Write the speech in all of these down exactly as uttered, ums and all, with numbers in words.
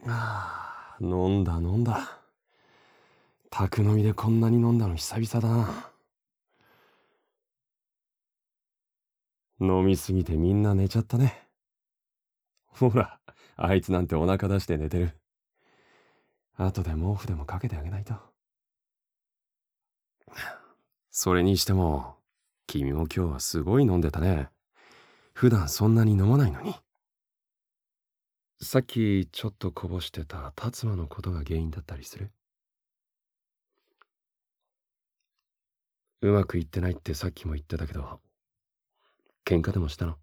ああ、飲んだ飲んだ。宅飲みでこんなに飲んだの久々だな。飲みすぎてみんな寝ちゃったね。ほら、あいつなんてお腹出して寝てる。後で毛布でもかけてあげないと。それにしても、君も今日はすごい飲んでたね。普段そんなに飲まないのに。さっきちょっとこぼしてた達馬のことが原因だったりする？うまくいってないってさっきも言ってたけど、喧嘩でもしたの？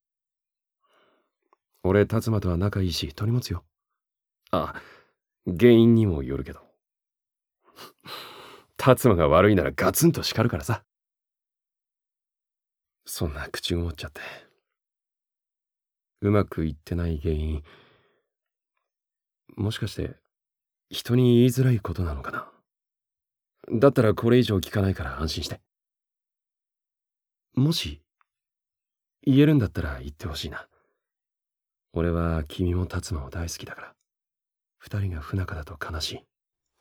俺、達馬とは仲いいし、取り持つよ。あ、原因にもよるけど。達馬が悪いならガツンと叱るからさ。そんな口ごもっちゃって。うまくいってない原因、もしかして人に言いづらいことなのかな。だったらこれ以上聞かないから安心して。もし言えるんだったら言ってほしいな。俺は君も達馬も大好きだから。二人が不仲だと悲しい。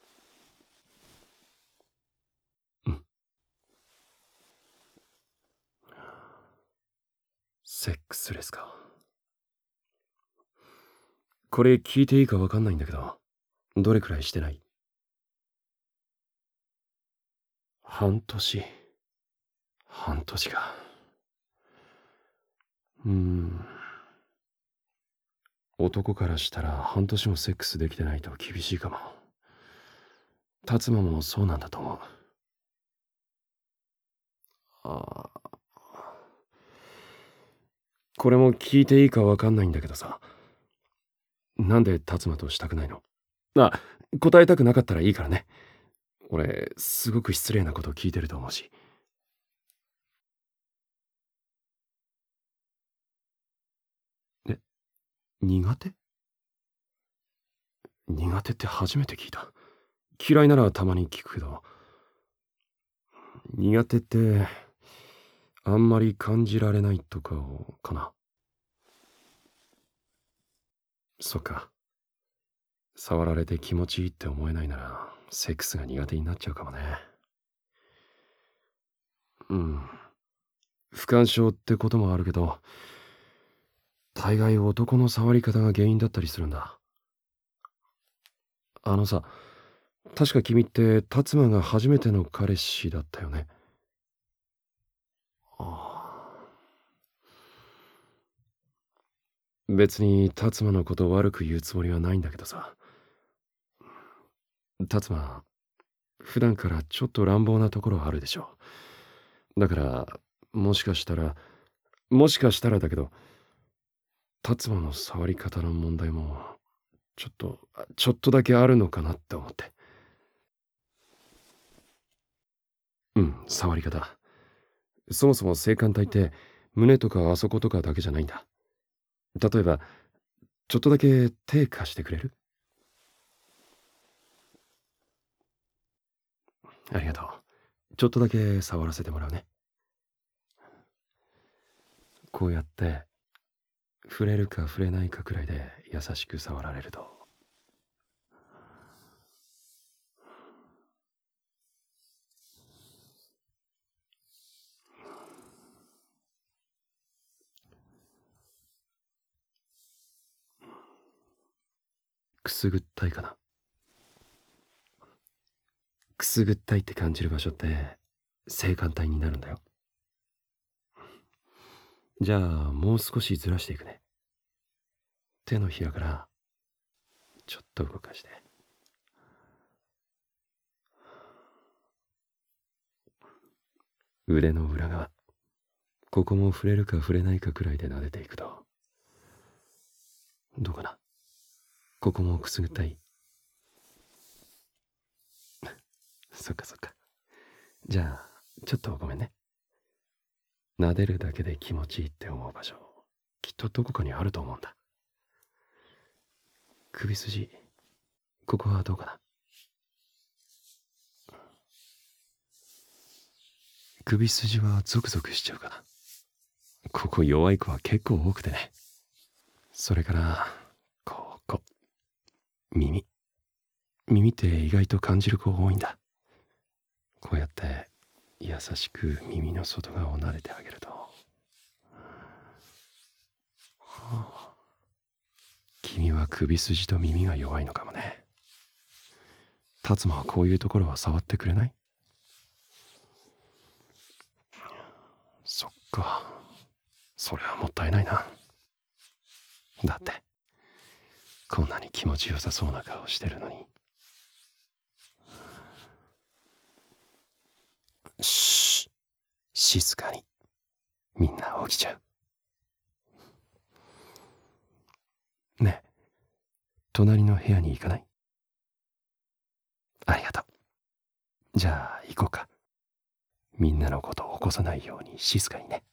うん。セックスレスか。これ聞いていいかわかんないんだけど、どれくらいしてない？半年。半年か。うーん。男からしたら半年もセックスできてないと厳しいかも。達馬もそうなんだと思う。ああ。これも聞いていいかわかんないんだけどさ。なんで達馬としたくないの？あ、答えたくなかったらいいからね。俺、すごく失礼なこと聞いてると思うし。え、苦手？苦手って初めて聞いた。嫌いならたまに聞くけど。苦手って、あんまり感じられないとかかな。そっか。触られて気持ちいいって思えないなら、セックスが苦手になっちゃうかもね。うん。不干渉ってこともあるけど、大概男の触り方が原因だったりするんだ。あのさ、確か君って達馬が初めての彼氏だったよね。ああ。別に達馬のこと悪く言うつもりはないんだけどさ。達馬、普段からちょっと乱暴なところあるでしょ。だから、もしかしたら、もしかしたらだけど、達馬の触り方の問題も、ちょっと、ちょっとだけあるのかなって思って。うん、触り方。そもそも性感帯って胸とかあそことかだけじゃないんだ。例えば、ちょっとだけ手貸してくれる？ありがとう。ちょっとだけ触らせてもらうね。こうやって触れるか触れないかくらいで優しく触られると。くすぐったいかな。くすぐったいって感じる場所って性感帯になるんだよ。じゃあもう少しずらしていくね。手のひらからちょっと動かして。腕の裏側。ここも触れるか触れないかくらいで撫でていくと。どうかな？ここもくすぐったい？そっかそっか。じゃあちょっとごめんね。撫でるだけで気持ちいいって思う場所、きっとどこかにあると思うんだ。首筋、ここはどうかな？首筋はゾクゾクしちゃうかな？ここ弱い子は結構多くてね。それからここ、 耳。耳って意外と感じる子多いんだ。こうやって優しく耳の外側を撫でてあげると、はあ、君は首筋と耳が弱いのかもね。達馬はこういうところは触ってくれない？そっか。それはもったいないな。だってこんなに気持ちよさそうな顔してるのに。しー、静かに。みんな起きちゃう。ねえ、隣の部屋に行かない？ありがとう。じゃあ行こうか。みんなのことを起こさないように静かにね。